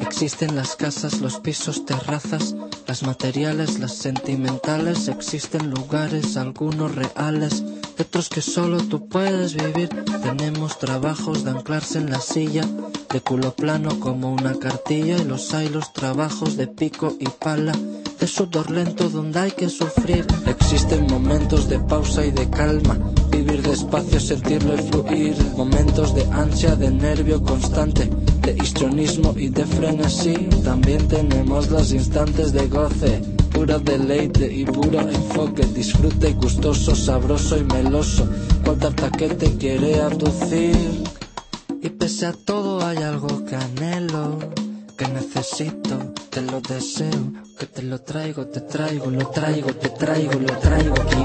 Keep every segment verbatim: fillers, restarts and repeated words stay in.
Existen las casas, los pisos, terrazas, las materiales, las sentimentales. Existen lugares, algunos reales, y otros que solo tú puedes vivir. Tenemos trabajos de anclarse en la silla, de culo plano como una cartilla, y los hay los trabajos de pico y pala, de sudor lento donde hay que sufrir. Existen momentos de pausa y de calma, vivir despacio, sentirlo y fluir. Momentos de ansia, de nervio constante, de histrionismo y de frenesí. También tenemos los instantes de goce, puro deleite y puro enfoque. Disfrute gustoso, sabroso y meloso, cual tarta que te quiere abducir. Y pese a todo hay algo que anhelo, que necesito, te lo deseo, que te lo traigo, te traigo, lo traigo, te traigo, lo traigo aquí.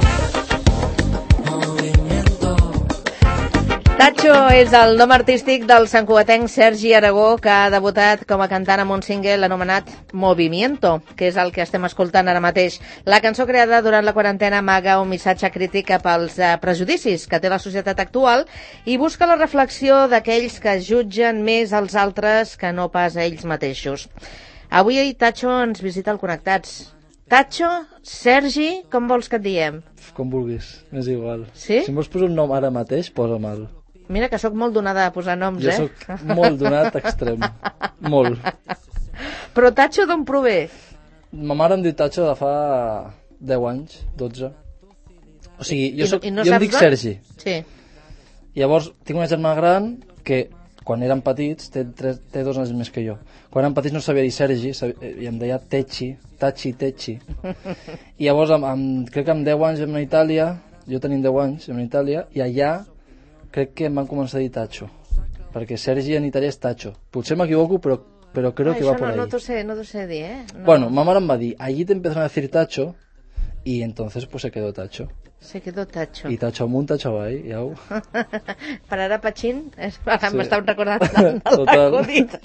Movimiento. Tacho és el nom artístic del santcugatenc Sergi Aragó, que ha debutat com a cantant amb un single anomenat Movimiento, que és el que estem escoltant ara mateix. La cançó creada durant la quarantena amaga un missatge crític cap als eh, prejudicis que té la societat actual i busca la reflexió d'aquells que jutgen més als altres que no pas a ells mateixos. Avui Tacho ens visita al Connectats. Tacho, Sergi, com vols que et diem? Com vulguis, és igual. Sí? Si em vols posar un nom ara mateix, posa'm-el. Mira que sóc molt donada a posar noms, jo eh? Jo sóc molt donat extrem. Molt. Però Tacho d'on prové? Ma mare em diu Tacho de fa deu anys, dotze. O sigui, jo, soc, I, i no jo em dic Sergi. Sí. Llavors, tinc una germana gran que, quan érem petits, té, tres, té dos anys més que jo. Quan érem petits no sabia dir Sergi, sabia, i em deia Techi, Tachi, Techi. I llavors, amb, amb, crec que amb deu anys vam anar a Itàlia, jo tenim deu anys, vam anar a Itàlia, i allà crec que em van començar a dir Tacho, perquè Sergi en italià és Tacho. Potser m'equivoco, però, però creo ah, que va no, por ahí. No t'ho sé, no t'ho sé dir, eh? No. Bueno, ma mare em va dir, allí te empezaron a decir Tacho, y entonces pues se quedó Tacho. Se quedó Tacho. I Tacho amunt, Tacho avall, ja ho... Per ara Pachín, és... Sí. m'estava recordant del l'acudit.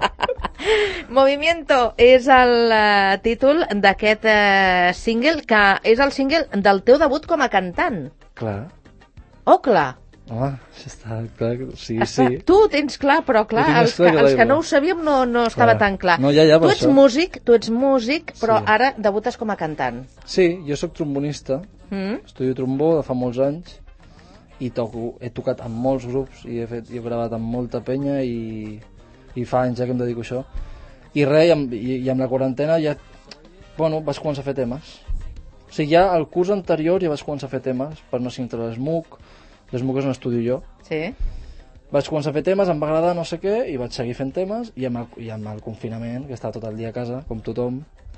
Movimiento és el uh, títol d'aquest uh, single, que és el single del teu debut com a cantant. Clar. Oh, clar. Home, això està clar, sí, sí. Tu ho tens clar, però clar, els que, els que no ho sabíem no, no estava clar. tan clar. No, ja, ja, tu ets això. músic, tu ets músic, però sí. ara debutes com a cantant. Sí, jo sóc trombonista, mm? estudio trombó de fa molts anys, i toco, he tocat amb molts grups, i he, fet, i he gravat amb molta penya, i, i fa anys ja que em dedico a això. I res, i amb, i, i amb la quarantena ja, bueno, vaig començar a fer temes. O sigui, ja al curs anterior ja vaig començar a fer temes, per no ser entre l'ESMUC, l'ESMUC és un estudi jo. Sí. Vaig començar a fer temes, em va agradar no sé què, i vaig seguir fent temes, i amb el, i amb el confinament, que estava tot el dia a casa, com tothom,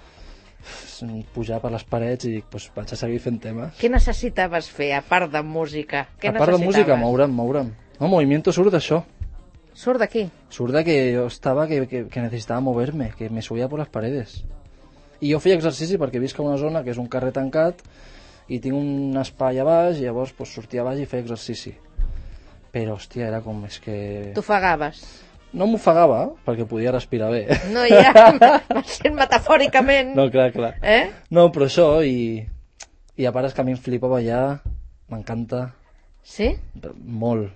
pujar per les parets i pues, vaig a seguir fent temes. Què necessitaves fer, a part de música? Què a part de música, moure'm, moure'm. No, Movimiento surt d'això. Surt d'aquí? Surt de que jo estava, que, que, que necessitava moverme, que me subia per les paredes. I jo feia exercici perquè visc a una zona que és un carrer tancat, i tinc un espai a baix, i llavors pues, sortia a baix i feia exercici. Però, hòstia, era com, és que... T'ofegaves? No m'ofegava, perquè podia respirar bé. No, ja, sent metafòricament. No, clar, clar. Eh? No, però això, i, i a part és que a mi em flipa ballar, m'encanta. Sí? Molt.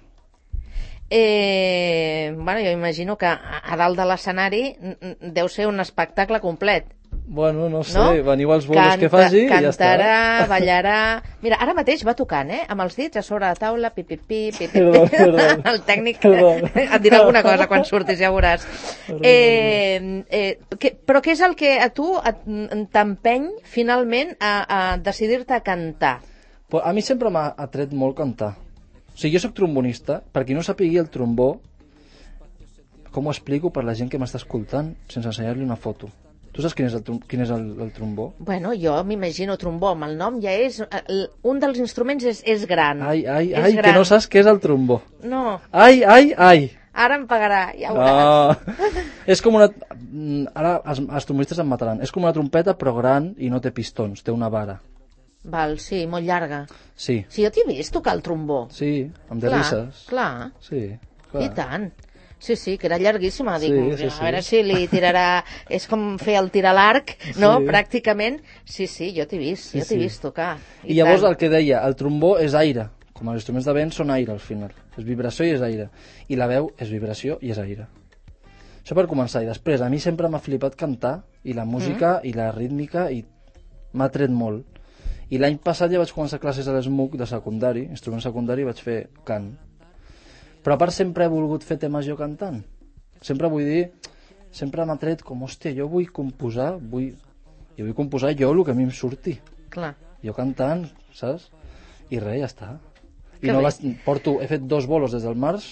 Eh, bueno, jo imagino que a, a dalt de l'escenari deu ser un espectacle complet. Bueno, no sé, no? veniu als bolos Canta, que faci i ja està. Cantarà, ballarà... Mira, ara mateix va tocant, eh? Amb els dits a sobre la taula, pi, pi, pi, pi, pi, perdó, perdó. El tècnic perdó. Et dirà alguna cosa quan surtis, ja veuràs. Eh, eh, que, però què és el que a tu t'empeny finalment a, a decidir-te a cantar? A mi sempre m'ha atret molt cantar. O sigui, jo soc trombonista, per qui no sapigui el trombó, com ho explico per la gent que m'està escoltant sense ensenyar-li una foto? Tu saps quin és el, quin és el, el trombó? Bueno, jo m'imagino trombó, amb el nom ja és... Un dels instruments és, és gran. Ai, ai, és ai, gran. que no saps què és el trombó. No. Ai, ai, ai. Ara em pagarà, ja ho veuràs. No. És com una... Ara els, els trombonistes em mataran. És com una trompeta, però gran i no té pistons, té una vara. Val, sí, molt llarga. Sí. Sí, jo t'he vist tocar el trombó. Sí, amb de risses. Clar, sí, clar. I tant. Sí, sí, que era llarguíssima. Dic, sí, sí, a veure sí. si li tirarà... És com fer el tir a l'arc, no? Sí. Pràcticament. Sí, sí, jo t'he vist, sí, jo t'he sí. vist tocar. I, I llavors tant. El que deia, el trombó és aire. Com els instruments de vent són aire al final. És vibració i és aire. I la veu és vibració i és aire. Això per començar. I després, a mi sempre m'ha flipat cantar, i la música, mm. i la rítmica, i m'ha tret molt. I l'any passat ja vaig començar classes a l'S M U C de secundari, instrument secundari, i vaig fer cant. Però a part sempre he volgut fer temes jo cantant. Sempre vull dir, sempre m'ha tret com, hòstia, jo vull composar, vull, jo vull composar jo el que a mi em surti. Clar. Jo cantant, saps? I res, ja està. Que I no bé. vas, porto, he fet dos bolos des del març.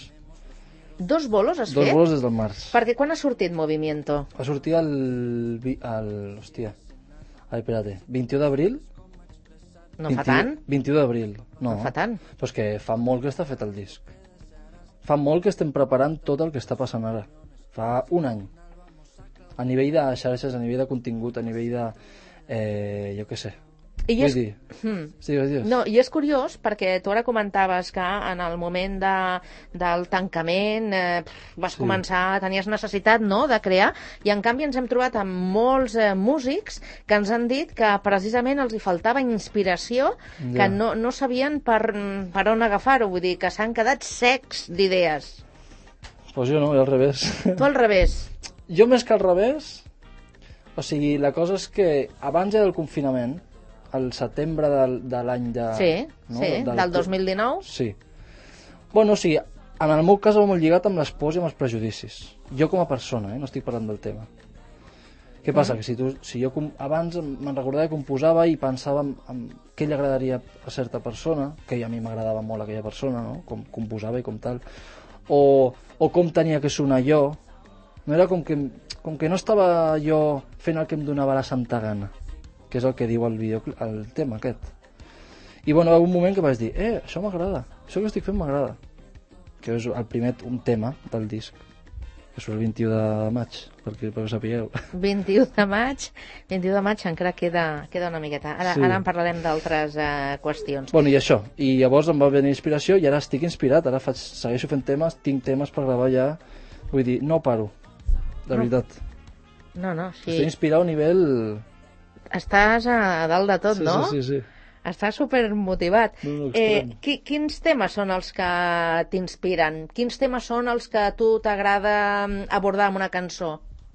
Dos bolos has Dos fet? bolos des del març. Perquè quan ha sortit Movimiento? Va sortir el... vi- el hòstia. Ai, espérate. vint-i-u d'abril? No fa tant? vint-i-u d'abril. No. No fa tant. Però és que fa molt que està fet el disc. Fa molt que estem preparant tot el que està passant ara. Fa un any. A nivell de xarxes, a nivell de contingut, a nivell de... Eh, jo què sé. I Vull és... dir... Hmm. Sí, digues, digues. No, i és curiós perquè tu ara comentaves que en el moment de, del tancament eh, pf, vas Sí. sí. començar, tenies necessitat, no?, de crear, i en canvi ens hem trobat amb molts eh, músics que ens han dit que precisament els hi faltava inspiració, Ja. que no, no sabien per, per on agafar-ho, vull dir, que s'han quedat secs d'idees. Pues jo no, al revés. Tu al revés. Jo més que al revés, o sigui, la cosa és que abans ja del confinament, al setembre del, de l'any de... Sí, no? sí, del dos mil dinou. Sí. Bueno, o sigui, en el meu cas va molt lligat amb les pors i amb els prejudicis. Jo com a persona, eh? No estic parlant del tema. Què passa? Mm. Que si, tu, si jo com, abans me'n recordava que composava i pensava en, en què li agradaria a certa persona, que a mi m'agradava molt aquella persona, no? Com composava i com tal, o, o com tenia que sonar jo, no era com que, com que no estava jo fent el que em donava la santa gana, que és el que diu el, video, el tema aquest. I bueno, va haver un moment que vaig dir, eh, això m'agrada, això que estic fent m'agrada. Que és el primer un tema del disc, que surt el vint-i-u de maig, perquè, perquè ho sapigueu. vint-i-u de maig, vint-i-u de maig encara queda, queda una miqueta. Ara, Sí. ara en parlarem d'altres eh, qüestions. Bueno, i això, i llavors em va venir inspiració i ara estic inspirat, ara faig, segueixo fent temes, tinc temes per gravar ja, vull dir, no paro, de No. veritat. No, no, sí. Estic inspirat a un nivell... Estàs a dalt de tot, sí, no? Sí, sí, sí. Estàs supermotivat. No, no, eh, extrem. qui, quins temes són els que t'inspiren? Quins temes són els que a tu t'agrada abordar amb una cançó?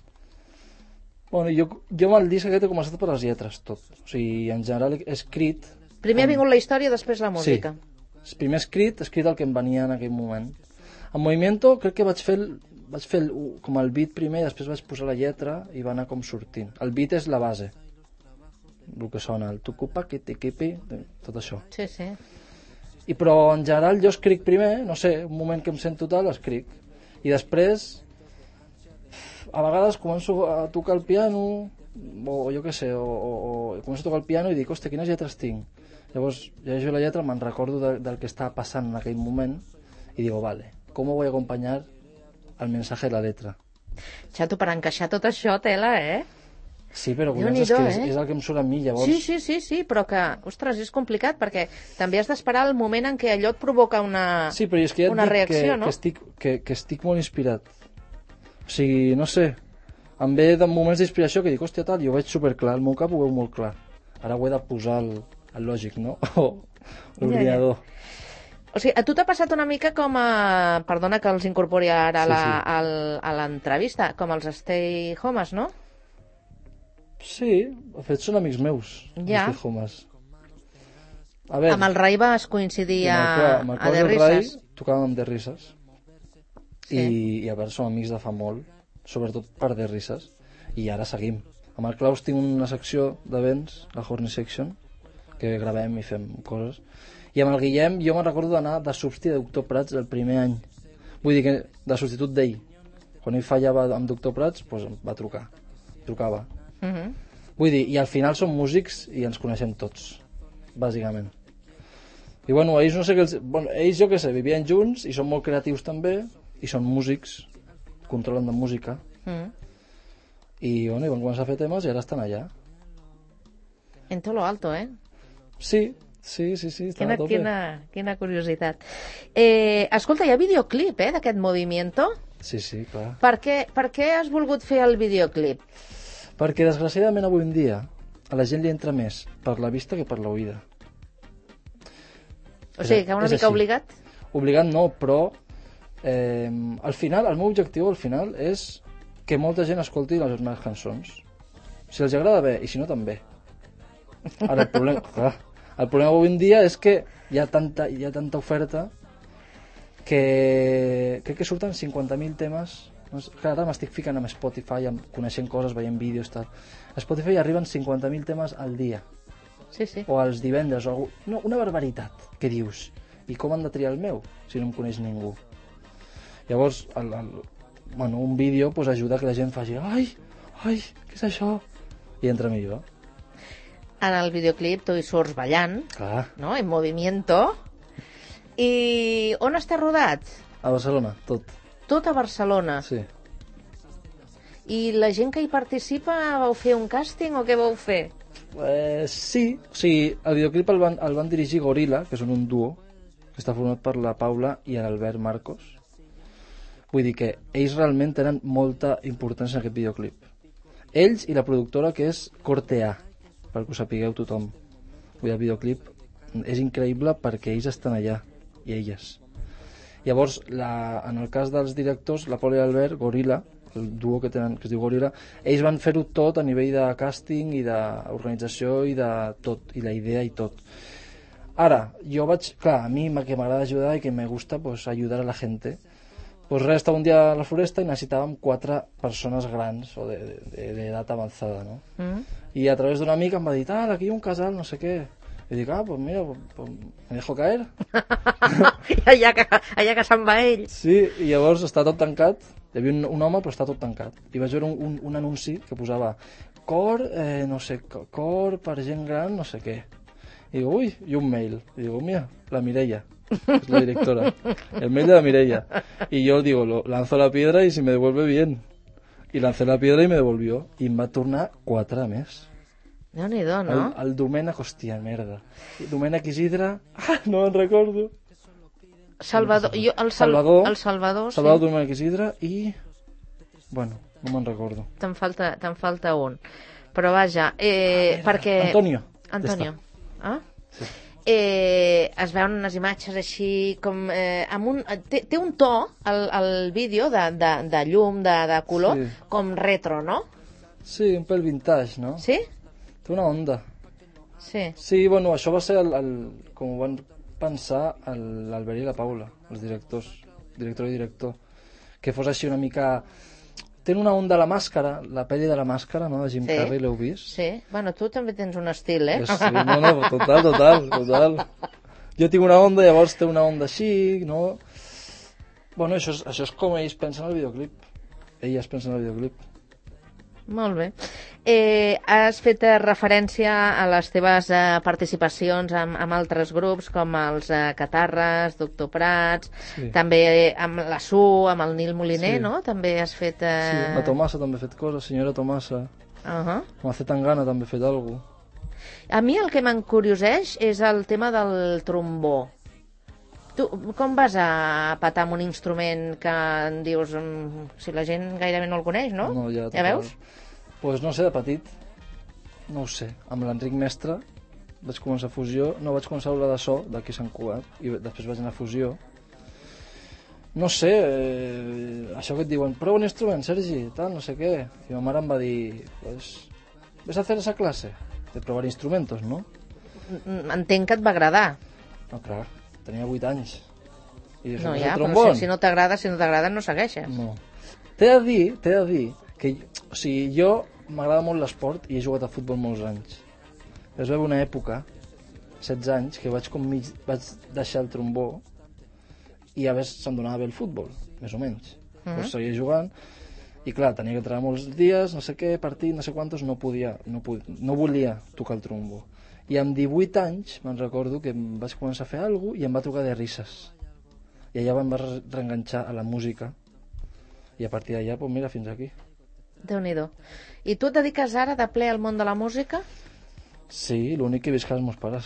Bueno, jo, jo amb el disc aquest he començat per les lletres, tot. O sigui, en general he escrit... Primer ha amb- vingut la història, després la música. Sí. Primer escrit, escrit el que em venia en aquell moment. En Movimiento crec que vaig fer, el, vaig fer el, com el beat primer, després vaig posar la lletra i va anar com sortint. El beat és la base, el que sona, el tucupa, kitikipi, tot això. Sí, sí. I però en general jo escric primer, no sé, un moment que em sento tal, escric. I després, a vegades començo a tocar el piano, o jo què sé, o, o, o començo a tocar el piano i dic, hòstia, quines lletres tinc? Llavors, llegeixo la lletra, me'n recordo de, del que estava passant en aquell moment i digo, vale, ¿cómo voy a acompañar al mensaje de la letra? Xato, per encaixar tot això, tela, eh? Sí, però collons, Déu-n'hi-do, és que és, eh? és el que em surt a mi, llavors... Sí, sí, sí, sí, però que, ostres, és complicat, perquè també has d'esperar el moment en què allò et provoca una, Sí, però és que ja et una dic reacció, que, no? que, estic, que, que estic molt inspirat. O sigui, no sé, em ve de moments d'inspiració que dic, hòstia, tal, jo ho veig superclar, el meu cap ho veu molt clar. Ara ho he de posar el, el lògic, no? O l'ordinador. O sigui, a tu t'ha passat una mica com a... Perdona que els incorpori ara a Sí, la- sí. al- a l'entrevista, com els Stay Homes, no? Sí, de fet són amics meus, Ja. els Homes. A veure, Amb el Rai vas coincidir a, amb el a Claus De i el Rai Risses. tocàvem amb De Risses. Sí. I, i a veure, som amics de fa molt, sobretot per De Risses, i ara seguim. Amb el Claus tinc una secció d'events, la Horny Section, que gravem i fem coses. I amb el Guillem jo me'n recordo d'anar de substi de Doctor Prats el primer any. Vull dir que de substitut d'ell. Quan ell fallava amb Doctor Prats, doncs em va trucar. Trucava. Mhm. Vull dir, i al final som músics i ens coneixem tots, bàsicament. I bueno, ells no sé què els... Bueno, ells jo què sé, vivien junts i són molt creatius també, i són músics, controlen de música, Mhm. i bueno, i van començar a fer temes i ara estan allà. En todo lo alto, eh? Sí, sí, sí, sí, estan Quina, a tope. quina, quina curiositat. Eh, escolta, hi ha videoclip, eh, d'aquest Movimiento. Sí, sí, clar. Per què, per què has volgut fer el videoclip? Perquè desgraciadament avui en dia a la gent li entra més per la vista que per l'oïda. O sigui, que una És mica així. obligat? Obligat no, però eh, al final, el meu objectiu al final és que molta gent escolti les meves cançons. Si els agrada bé, i si no també. Ara, el problema, clar, el problema avui en dia és que hi ha tanta, hi ha tanta oferta que crec que surten cinquanta mil temes. Clar, ara m'estic ficant amb Spotify, amb coneixent coses, veient vídeos, tal. A Spotify arriben cinquanta mil temes al dia. Sí, sí. O als divendres, o algú... no, una barbaritat, que dius. I com han de triar el meu, si no em coneix ningú? Llavors, el, el, bueno, un vídeo pues, ajuda que la gent faci ai, ai, què és això? I entra millor. En el videoclip tu hi surts ballant, Clar. no? En movimiento. I on està rodat? A Barcelona, tot. Tot a Barcelona. Sí. I la gent que hi participa, vau fer un càsting o què vau fer? Eh, sí, o sigui, el videoclip el van, el van dirigir Gorila, que són un duo, que està format per la Paula i l'Albert Marcos. Vull dir que ells realment tenen molta importància en aquest videoclip. Ells i la productora, que és Corte A, perquè ho sapigueu tothom. Vull dir, el videoclip és increïble perquè ells estan allà, i elles. Llavors, la, en el cas dels directors, la Paula i l'Albert, Gorila, el duo que tenen, que es diu Gorila, ells van fer-ho tot a nivell de càsting i d'organització i de tot, i la idea i tot. Ara, jo vaig, clar, a mi que m'agrada ajudar i que me gusta pues, ayudar a la gente, pues res, estava un dia a la floresta i necessitàvem quatre persones grans o d'edat avançada, no? Mm. I a través d'un amic em va dir, ah, aquí hi ha un casal, no sé què. I dic, ah, pues mira, pues me dejo caer. allà que, allà que se'n va ell. Sí, i llavors està tot tancat. Hi havia un, un home, però està tot tancat. I vaig veure un, un, un anunci que posava cor, eh, no sé, cor per gent gran, no sé què. I digo, uy, i un mail. I digo, mira, la Mireia, es la directora. El mail de la Mireia. Y yo digo, lo, lanzo la piedra y si me devuelve bien. Y lancé la piedra y me devolvió. I em va tornar quatre més. Déu-n'hi-do, no? El, el Domènec, hòstia, merda. Domènec Isidre, ah, no me'n recordo. Salvador, jo, el, Sal, Salvador, el Salvador, Salvador sí. Domènec Isidre i... Bueno, no me'n recordo. Te'n falta, te'n falta un. Però vaja, eh, ah, perquè... Antonio. Antonio. Ah? Sí. Eh, es veuen unes imatges així com... Eh, amb un, té, té un to, el, el vídeo, de, de, de llum, de, de color, sí. Com retro, no? Sí, un pel vintage, no? Sí? Té una onda. Sí. Sí, bueno, això va ser el, el, com ho van pensar l'Albert i la Paula, els directors, director i director, que fos així una mica... Tenen una onda a la màscara, la pel·li de la màscara, no?, de Jim sí. Carrey, l'heu vist? Sí, bueno, tu també tens un estil, eh? Sí, no, no, total, total, total. Jo tinc una onda, llavors té una onda així, no? Bueno, això és, això és com ells pensen al videoclip. Elles pensen al videoclip. Molt bé. Eh, has fet referència a les teves eh, participacions amb, amb altres grups, com els eh, Catarres, Doctor Prats, sí. També eh, amb la S U, amb el Nil Moliner, sí. No? També has fet... Eh... Sí, la Tomasa també ha fet coses, senyora Tomasa. Uh-huh. Amb la Zetangana també ha fet alguna cosa. A mi el que m'encurioseix és el tema del trombó. Tu com vas a patar amb un instrument que en dius... Si la gent gairebé no el coneix, no? No, ja, ja veus? Doncs pues no sé, de petit, no ho sé. Amb l'Enric Mestre vaig començar a fusió, no vaig començar a aula de so d'aquí a Sant Cugat, i després vaig anar a fusió. No sé, eh, això que et diuen, prova un instrument, Sergi, tal, no sé què. I ma mare em va dir, pues, ves a hacer esa clase de provar instrumentos, no? Entenc que et va agradar. No, clar, tenia vuit anys. I no, ja, però si, si no t'agrada, si no t'agrada, no segueixes. No. T'he de dir, t'he de dir, que, o sigui, jo m'agrada molt l'esport i he jugat a futbol molts anys. Es veu una època, setze anys, que vaig com mig, vaig deixar el trombó i a veure se'm donava bé el futbol, més o menys. Mm-hmm. Pues seguia jugant i clar, tenia que entrenar molts dies, no sé què, partit, no sé quantos, no podia, no, podia, no volia tocar el trombó. I amb divuit anys me'n recordo que em vaig començar a fer alguna cosa i em va trucar de risses. I allà em va reenganxar a la música i a partir d'allà, pues mira, fins aquí. Déu-n'hi-do. I tu et dediques ara de ple al món de la música? Sí, l'únic que visc als meus pares.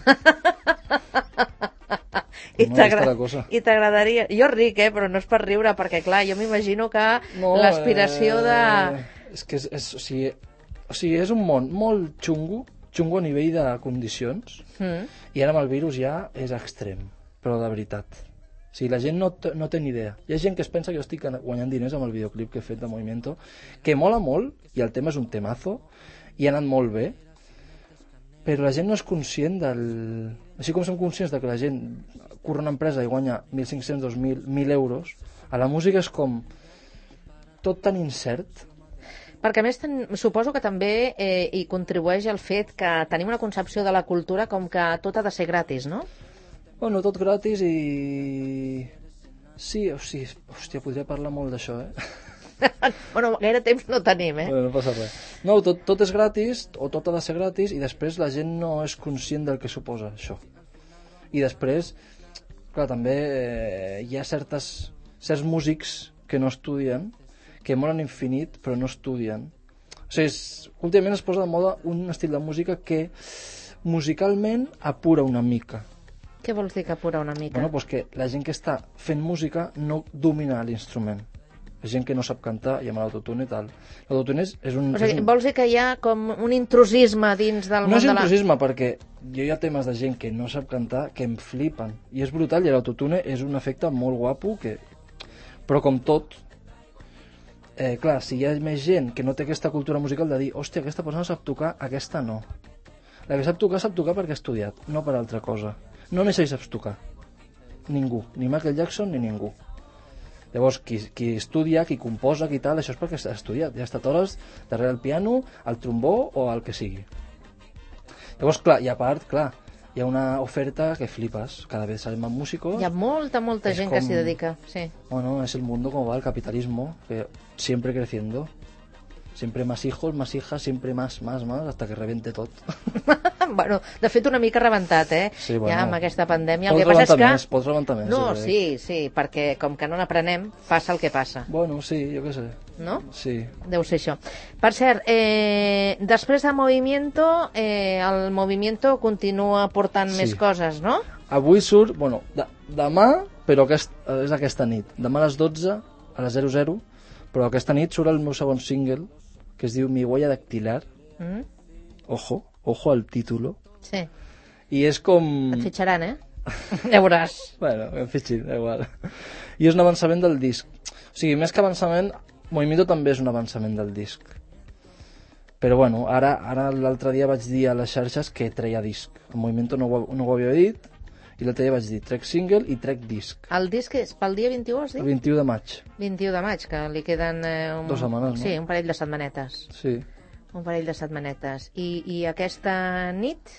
I no t'agradaria... Jo ric, eh, però no és per riure, perquè clar, jo m'imagino que no, l'aspiració de... Eh, és que és, és, o, sigui, o sigui, és un món molt xungo, xungo a nivell de condicions, mm. i ara amb el virus ja és extrem, però de veritat. sigui, la gent no, no té ni idea. Hi ha gent que es pensa que jo estic guanyant diners amb el videoclip que he fet de Movimiento, que mola molt, i el tema és un temazo, i ha anat molt bé, però la gent no és conscient del... Així com som conscients de que la gent curra una empresa i guanya mil cinc-cents, dos mil, mil euros, a la música és com tot tan incert. Perquè a més ten, suposo que també eh, hi contribueix el fet que tenim una concepció de la cultura com que tot ha de ser gratis, no? Bueno, tot gratis i... Sí, o sigui, hòstia, podria parlar molt d'això, eh? Bueno, gaire temps no tenim, eh? Bueno, no passa res. No, tot, tot és gratis, o tot ha de ser gratis, i després la gent no és conscient del que suposa això. I després, clar, també eh, hi ha certes, certs músics que no estudien, que molen infinit, però no estudien. O sigui, és, últimament es posa de moda un estil de música que musicalment apura una mica. Què vols dir que apura una mica? Bueno, doncs que la gent que està fent música no domina l'instrument. La gent que no sap cantar i amb l'autotune i tal. L'autotune és, és un... O sigui, és un... vols dir que hi ha com un intrusisme dins del no món és de la... intrusisme, perquè jo hi ha temes de gent que no sap cantar que em flipen. I és brutal, i l'autotune és un efecte molt guapo, que... però com tot... Eh, clar, si hi ha més gent que no té aquesta cultura musical de dir, hòstia, aquesta persona sap tocar, aquesta no. La que sap tocar, sap tocar perquè ha estudiat, no per altra cosa. No necessari saps tocar. Ningú. Ni Michael Jackson ni ningú. Llavors, qui, qui estudia, qui composa, qui tal, això és perquè ha estudiat. Ja ha estat hores darrere el piano, el trombó o el que sigui. Llavors, clar, i a part, clar, hi ha una oferta que flipes. Cada vez salen más músicos. Hi ha molta, molta gent com... que s'hi dedica, sí. Bueno, es el mundo como va el capitalismo, que siempre creciendo. Siempre más hijos, más hijas, siempre más, más, más, hasta que rebente tot. Bueno, de fet una mica rebentat, eh? Sí, bueno. Ja amb aquesta pandèmia. Pots el que passa és que... més, pots rebentar més. No, jo crec. sí, sí, perquè com que no n'aprenem, passa el que passa. Bueno, sí, jo què sé. No? Sí. Deu ser això. Per cert, eh, després de Movimiento, eh, el Movimiento continua portant Sí. més coses, no? Avui surt, bueno, de, demà, però aquest, és aquesta nit. Demà a les dotze, a les zero zero, però aquesta nit surt el meu segon single, que es diu Mi huella dactilar. Mm? Ojo, ojo al título. Sí. I és com... Et fitxaran, eh? Ja veuràs. Bueno, em fitxin, da igual. I és un avançament del disc. O sigui, més que avançament, Movimiento també és un avançament del disc. Però bueno, ara, ara l'altre dia vaig dir a les xarxes que treia disc. El Movimiento no ho, no ho havia dit, i l'altre dia vaig dir trec single i trec disc. El disc és pel dia vint-i-u, has dit? El vint-i-u de maig. vint-i-u de maig, que li queden... Eh, un... Dos setmanes, no? Sí, un parell de setmanetes. Sí. Un parell de setmanetes. I, i aquesta nit,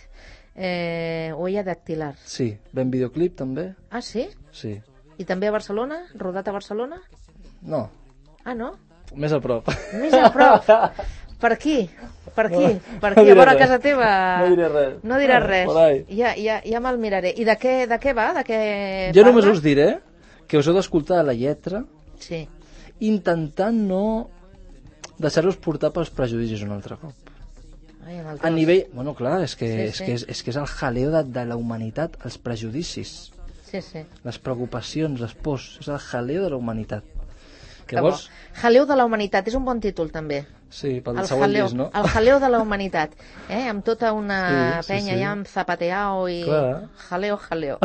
eh, Huella dactilar. Sí, ben videoclip també. Ah, sí? Sí. I també a Barcelona? Rodat a Barcelona? No, Ah, no? més a prop. Més a prop. Per aquí? Per aquí? No, Per no aquí? diré A vora res. casa teva? No diré res. No diràs res. Por ahí. Ja, ja, ja me'l miraré. I de què, de què va? De què Jo parla? només us diré que us heu d'escoltar la lletra Sí. intentant no deixar-vos portar pels prejudicis un altre cop. Ai, amb el A tros. nivell... Bueno, clar, és que, Sí, és, sí. que és, és que és el jaleo de, de la humanitat, els prejudicis, Sí, sí. les preocupacions, les pors, és el jaleo de la humanitat. Que Llavors, bo. Jaleo de la humanitat, és un bon títol també. sí, pel El següent jaleo, disc, no? el jaleo de la humanitat, eh? Amb tota una Sí, sí, penya sí. ja amb zapateao i... Clar. Jaleo, jaleo.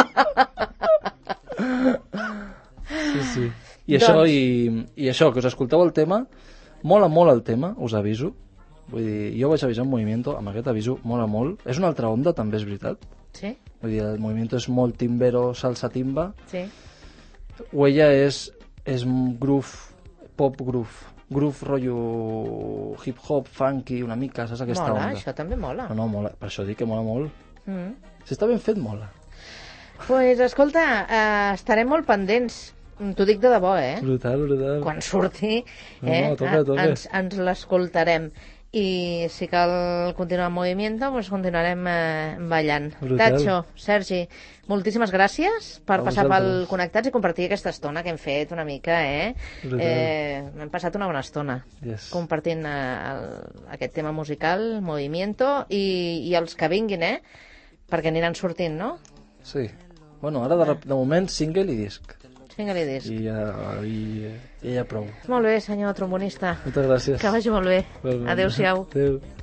Sí, sí. I això, Doncs- i, i això, que us escolteu el tema, mola molt el tema, us aviso. Vull dir, jo vaig avisar un Movimiento, amb aquest aviso mola molt. És una altra onda, també és veritat. Sí, Vull dir, el Movimiento és molt timbero, salsa timba. sí. Huella és, és un groove, pop groove. Groove rotllo hip-hop, funky, una mica, saps aquesta Mola, onda? això també mola. No, no, mola. Per això dic que mola molt. Mm. Si està ben fet, mola. Pues, escolta, eh, estarem molt pendents. T'ho dic de debò, eh? Brutal, brutal. Quan surti, No, eh, no, toca, toca. ens, ens l'escoltarem. I si cal continuar en movimiento, pues continuarem eh, ballant. Brutal. Tacho, Sergi, moltíssimes gràcies per A passar pel vosaltres. Connectats i compartir aquesta estona que hem fet una mica, eh? Brutal. eh hem passat una bona estona Yes. compartint eh, el, aquest tema musical, movimiento, i, i els que vinguin, eh? Perquè aniran sortint, no? Sí. Bueno, ara de, rep- de moment single i disc. Vinga, li dis. I ja, i, i ja prou. Molt bé, senyor trombonista. Moltes gràcies. Que vagi molt bé. Igualment. Adéu-siau. Adéu.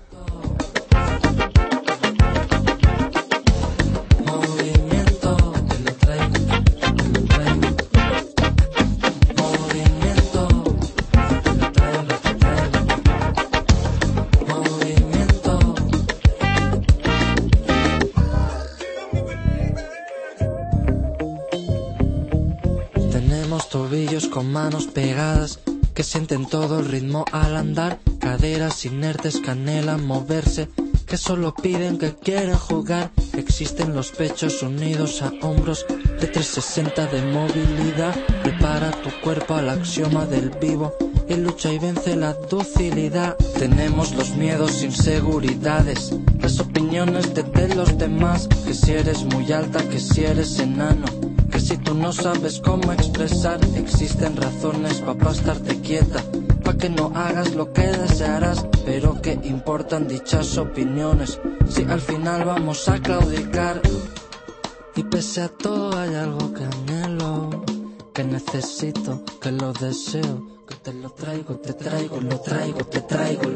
Movimiento que lo trae, que lo trae. tobillos con manos pegadas, que sienten todo el ritmo al andar, caderas inertes que anhelan moverse, que solo piden que quieren jugar. Existen los pechos unidos a hombros de trescientos sesenta de movilidad. Prepara tu cuerpo al axioma del vivo y lucha y vence la docilidad. Tenemos los miedos, inseguridades, las opiniones de, de los demás, que si eres muy alta, que si eres enano, que si tú no sabes cómo expresar. Existen razones para estarte quieta, pa' que no hagas lo que desearás. Pero ¿qué importan dichas opiniones si al final vamos a claudicar? Y pese a todo hay algo que anhelo, que necesito, que lo deseo, que te lo traigo, te traigo, lo traigo, te traigo,